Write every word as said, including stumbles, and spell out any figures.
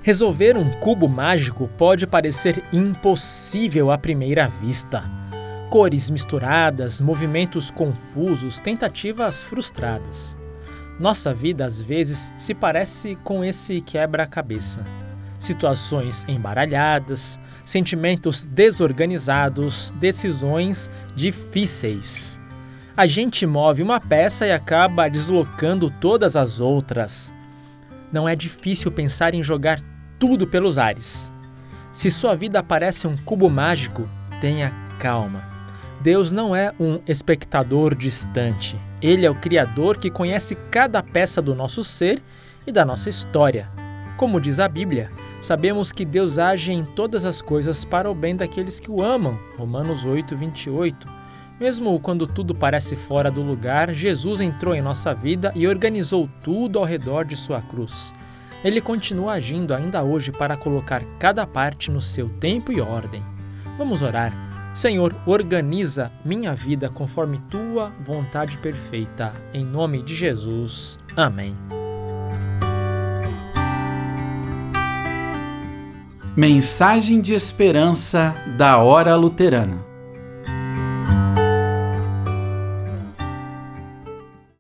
Resolver um cubo mágico pode parecer impossível à primeira vista. Cores misturadas, movimentos confusos, tentativas frustradas. Nossa vida às vezes se parece com esse quebra-cabeça. Situações embaralhadas, sentimentos desorganizados, decisões difíceis. A gente move uma peça e acaba deslocando todas as outras. Não é difícil pensar em jogar tudo pelos ares. Se sua vida parece um cubo mágico, tenha calma. Deus não é um espectador distante. Ele é o Criador que conhece cada peça do nosso ser e da nossa história. Como diz a Bíblia, sabemos que Deus age em todas as coisas para o bem daqueles que o amam. Romanos oito, vinte e oito. Mesmo quando tudo parece fora do lugar, Jesus entrou em nossa vida e organizou tudo ao redor de sua cruz. Ele continua agindo ainda hoje para colocar cada parte no seu tempo e ordem. Vamos orar. Senhor, organiza minha vida conforme Tua vontade perfeita. Em nome de Jesus. Amém. Mensagem de esperança da Hora Luterana.